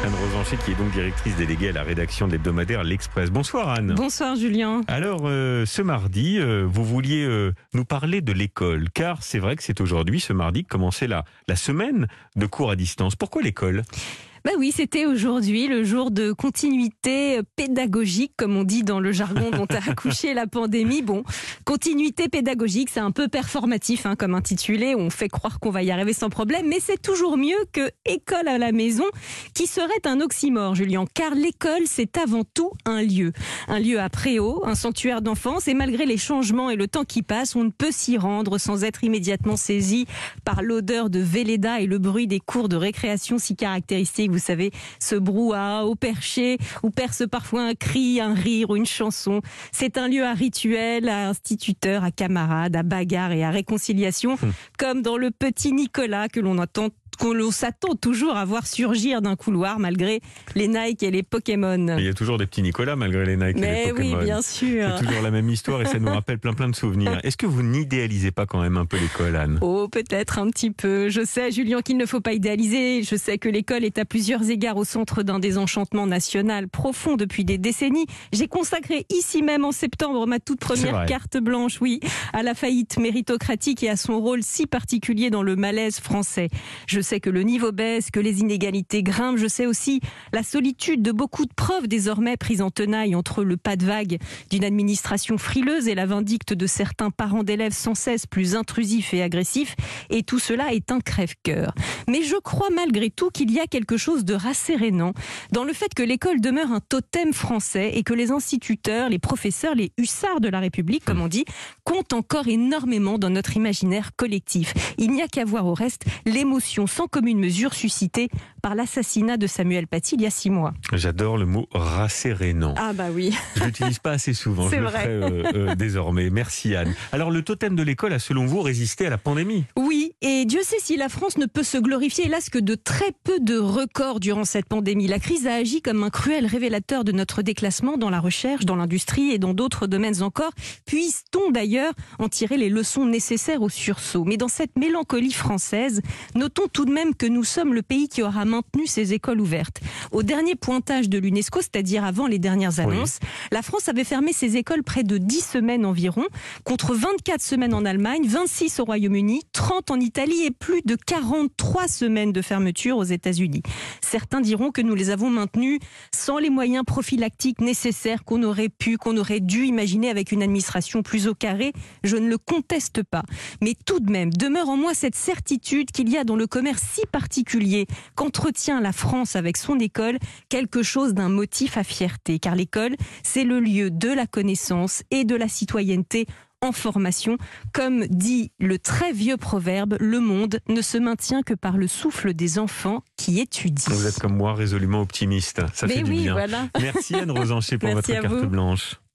Anne Rosanchet, qui est donc directrice déléguée à la rédaction de l'hebdomadaire L'Express. Bonsoir Anne. Bonsoir Julien. Alors ce mardi, vous vouliez nous parler de l'école, car c'est vrai que c'est aujourd'hui, ce mardi, que commençait la semaine de cours à distance. Pourquoi l'école ? Ben oui, c'était aujourd'hui le jour de continuité pédagogique, comme on dit dans le jargon dont a accouché la pandémie. Bon, continuité pédagogique, c'est un peu performatif comme intitulé. On fait croire qu'on va y arriver sans problème, mais c'est toujours mieux que école à la maison, qui serait un oxymore, Julien. Car l'école, c'est avant tout un lieu à Préau, un sanctuaire d'enfance. Et malgré les changements et le temps qui passe, on ne peut s'y rendre sans être immédiatement saisi par l'odeur de Velleda et le bruit des cours de récréation si caractéristiques. Vous savez, ce brouhaha au perché où perce parfois un cri, un rire ou une chanson. C'est un lieu à rituel, à instituteurs, à camarades, à bagarre et à réconciliation, comme dans le petit Nicolas que l'on s'attend toujours à voir surgir d'un couloir malgré les Nike et les Pokémon. Il y a toujours des petits Nicolas malgré les Nike et les Pokémon. Mais oui, bien sûr. C'est toujours la même histoire et ça nous rappelle plein de souvenirs. Est-ce que vous n'idéalisez pas quand même un peu l'école, Anne ? Oh, peut-être un petit peu. Je sais, Julien, qu'il ne faut pas idéaliser. Je sais que l'école est à plusieurs égards au centre d'un désenchantement national profond depuis des décennies. J'ai consacré ici même en septembre ma toute première carte blanche, à la faillite méritocratique et à son rôle si particulier dans le malaise français. Je sais que le niveau baisse, que les inégalités grimpent. Je sais aussi la solitude de beaucoup de profs désormais pris en tenaille entre le pas de vague d'une administration frileuse et la vindicte de certains parents d'élèves sans cesse plus intrusifs et agressifs. Et tout cela est un crève-cœur. Mais je crois malgré tout qu'il y a quelque chose de rassérénant dans le fait que l'école demeure un totem français et que les instituteurs, les professeurs, les hussards de la République, comme on dit, comptent encore énormément dans notre imaginaire collectif. Il n'y a qu'à voir au reste l'émotion sans commune mesure suscitée par l'assassinat de Samuel Paty il y a 6 mois. J'adore le mot rassérénant. Ah bah oui. Je l'utilise pas assez souvent, je le ferai désormais. Merci Anne. Alors le totem de l'école a selon vous résisté à la pandémie ? Oui, et Dieu sait si la France ne peut se glorifier, hélas, que de très peu de records durant cette pandémie. La crise a agi comme un cruel révélateur de notre déclassement dans la recherche, dans l'industrie et dans d'autres domaines encore. Puisse-t-on d'ailleurs en tirer les leçons nécessaires au sursaut ? Mais dans cette mélancolie française, notons tout de même que nous sommes le pays qui aura maintenu ses écoles ouvertes. Au dernier pointage de l'UNESCO, c'est-à-dire avant les dernières annonces, la France avait fermé ses écoles près de 10 semaines environ, contre 24 semaines en Allemagne, 26 au Royaume-Uni, 30 en Italie et plus de 43 semaines de fermeture aux États-Unis. Certains diront que nous les avons maintenus sans les moyens prophylactiques nécessaires qu'on aurait dû imaginer avec une administration plus au carré. Je ne le conteste pas. Mais tout de même, demeure en moi cette certitude qu'il y a dans le commerce si particulier qu'entretient la France avec son école quelque chose d'un motif à fierté. Car l'école, c'est le lieu de la connaissance et de la citoyenneté en formation. Comme dit le très vieux proverbe, le monde ne se maintient que par le souffle des enfants qui étudient. Vous êtes comme moi résolument optimiste. Ça fait du bien. Voilà. Merci Anne Rosanchet pour votre carte blanche.